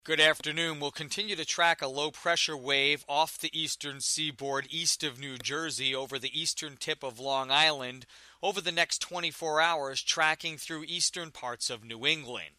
Good afternoon. We'll continue to track a low pressure wave off the eastern seaboard east of New Jersey over the eastern tip of Long Island over the next 24 hours, tracking through eastern parts of New England.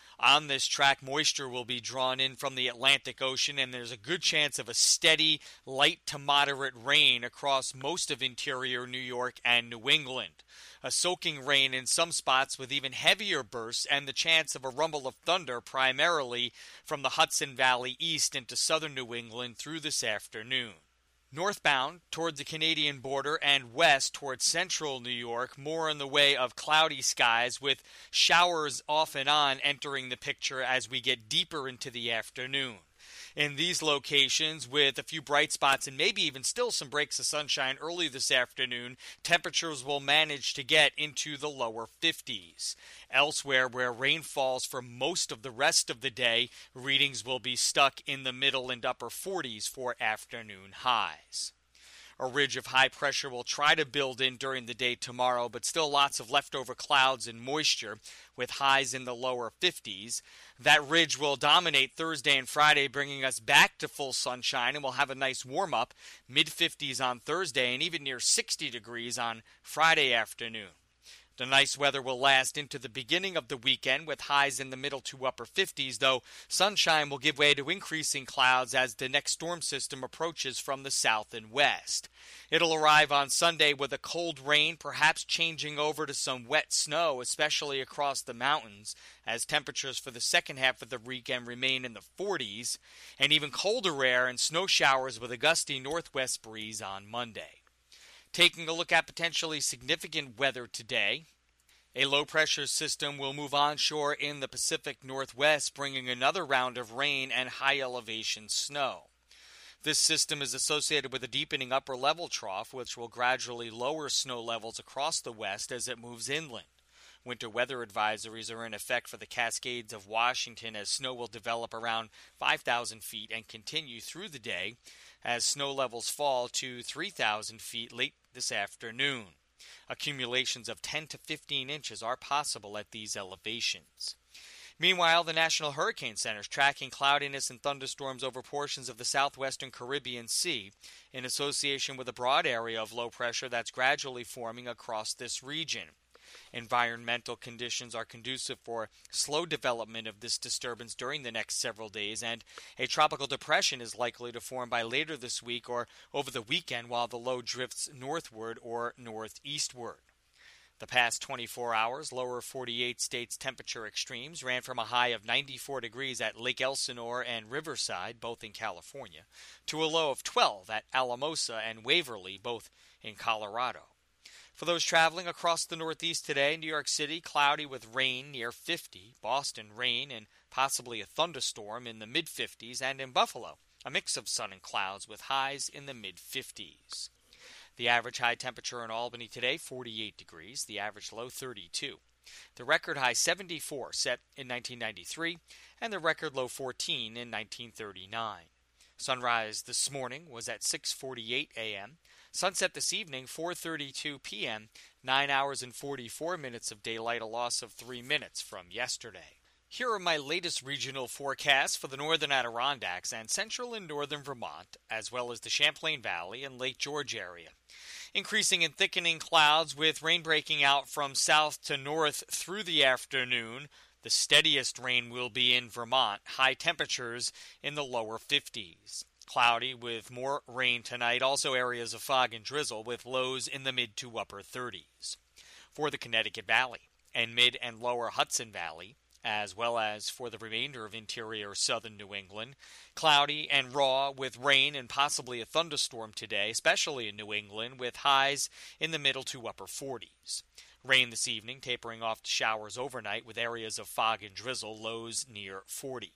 On this track, moisture will be drawn in from the Atlantic Ocean, and there's a good chance of a steady, light to moderate rain across most of interior New York and New England. A soaking rain in some spots with even heavier bursts and the chance of a rumble of thunder primarily from the Hudson Valley east into southern New England through this afternoon. Northbound toward the Canadian border and west toward central New York, more in the way of cloudy skies with showers off and on entering the picture as we get deeper into the afternoon. In these locations, with a few bright spots and maybe even still some breaks of sunshine early this afternoon, temperatures will manage to get into the lower 50s. Elsewhere, where rain falls for most of the rest of the day, readings will be stuck in the middle and upper 40s for afternoon highs. A ridge of high pressure will try to build in during the day tomorrow, but still lots of leftover clouds and moisture with highs in the lower 50s. That ridge will dominate Thursday and Friday, bringing us back to full sunshine, and we'll have a nice warm-up, mid-50s on Thursday and even near 60 degrees on Friday afternoon. The nice weather will last into the beginning of the weekend with highs in the middle to upper 50s, though sunshine will give way to increasing clouds as the next storm system approaches from the south and west. It'll arrive on Sunday with a cold rain, perhaps changing over to some wet snow, especially across the mountains, as temperatures for the second half of the weekend remain in the 40s, and even colder air and snow showers with a gusty northwest breeze on Monday. Taking a look at potentially significant weather today, a low-pressure system will move onshore in the Pacific Northwest, bringing another round of rain and high-elevation snow. This system is associated with a deepening upper-level trough, which will gradually lower snow levels across the west as it moves inland. Winter weather advisories are in effect for the Cascades of Washington as snow will develop around 5,000 feet and continue through the day as snow levels fall to 3,000 feet late this afternoon. Accumulations of 10 to 15 inches are possible at these elevations. Meanwhile, the National Hurricane Center is tracking cloudiness and thunderstorms over portions of the southwestern Caribbean Sea in association with a broad area of low pressure that's gradually forming across this region. Environmental conditions are conducive for slow development of this disturbance during the next several days, and a tropical depression is likely to form by later this week or over the weekend while the low drifts northward or northeastward. The past 24 hours, lower 48 states temperature extremes ran from a high of 94 degrees at Lake Elsinore and Riverside, both in California, to a low of 12 at Alamosa and Waverly, both in Colorado. For those traveling across the Northeast today, New York City, cloudy with rain near 50, Boston, rain and possibly a thunderstorm in the mid-50s, and in Buffalo, a mix of sun and clouds with highs in the mid-50s. The average high temperature in Albany today, 48 degrees, the average low 32. The record high 74 set in 1993, and the record low 14 in 1939. Sunrise this morning was at 6:48 a.m., sunset this evening, 4:32 p.m., 9 hours and 44 minutes of daylight, a loss of 3 minutes from yesterday. Here are my latest regional forecasts for the northern Adirondacks and central and northern Vermont, as well as the Champlain Valley and Lake George area. Increasing and thickening clouds with rain breaking out from south to north through the afternoon. The steadiest rain will be in Vermont, high temperatures in the lower 50s. Cloudy with more rain tonight, also areas of fog and drizzle with lows in the mid to upper 30s. For the Connecticut Valley and mid and lower Hudson Valley, as well as for the remainder of interior southern New England, cloudy and raw with rain and possibly a thunderstorm today, especially in New England, with highs in the middle to upper 40s. Rain this evening, tapering off to showers overnight with areas of fog and drizzle, lows near 40.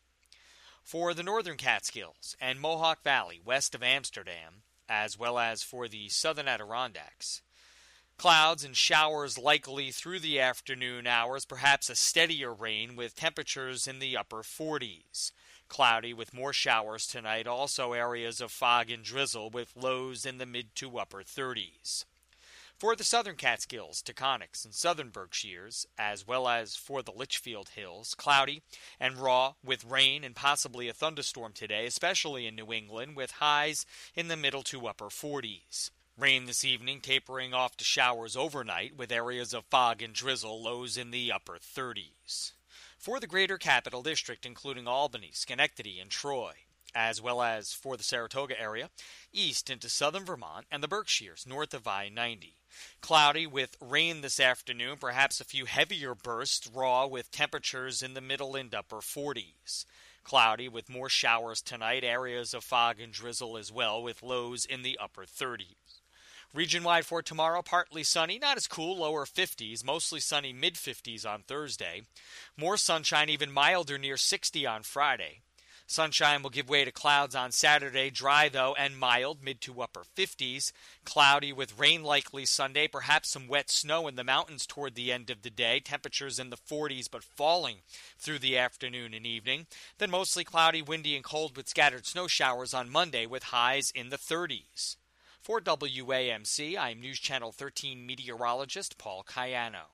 For the northern Catskills and Mohawk Valley west of Amsterdam, as well as for the southern Adirondacks, clouds and showers likely through the afternoon hours, perhaps a steadier rain with temperatures in the upper 40s. Cloudy with more showers tonight, also areas of fog and drizzle with lows in the mid to upper 30s. For the southern Catskills, Taconics, and southern Berkshires, as well as for the Litchfield Hills, cloudy and raw with rain and possibly a thunderstorm today, especially in New England, with highs in the middle to upper 40s. Rain this evening tapering off to showers overnight with areas of fog and drizzle, lows in the upper 30s. For the greater capital district, including Albany, Schenectady, and Troy, as well as for the Saratoga area, east into southern Vermont and the Berkshires north of I-90. Cloudy with rain this afternoon, perhaps a few heavier bursts, raw with temperatures in the middle and upper 40s. Cloudy with more showers tonight, areas of fog and drizzle as well, with lows in the upper 30s. Region-wide for tomorrow, partly sunny, not as cool, lower 50s, mostly sunny mid-50s on Thursday. More sunshine, even milder, near 60 on Friday. Sunshine will give way to clouds on Saturday, dry though and mild, mid to upper 50s. Cloudy with rain likely Sunday, perhaps some wet snow in the mountains toward the end of the day. Temperatures in the 40s but falling through the afternoon and evening. Then mostly cloudy, windy, and cold with scattered snow showers on Monday with highs in the 30s. For WAMC, I'm News Channel 13 meteorologist Paul Cayano.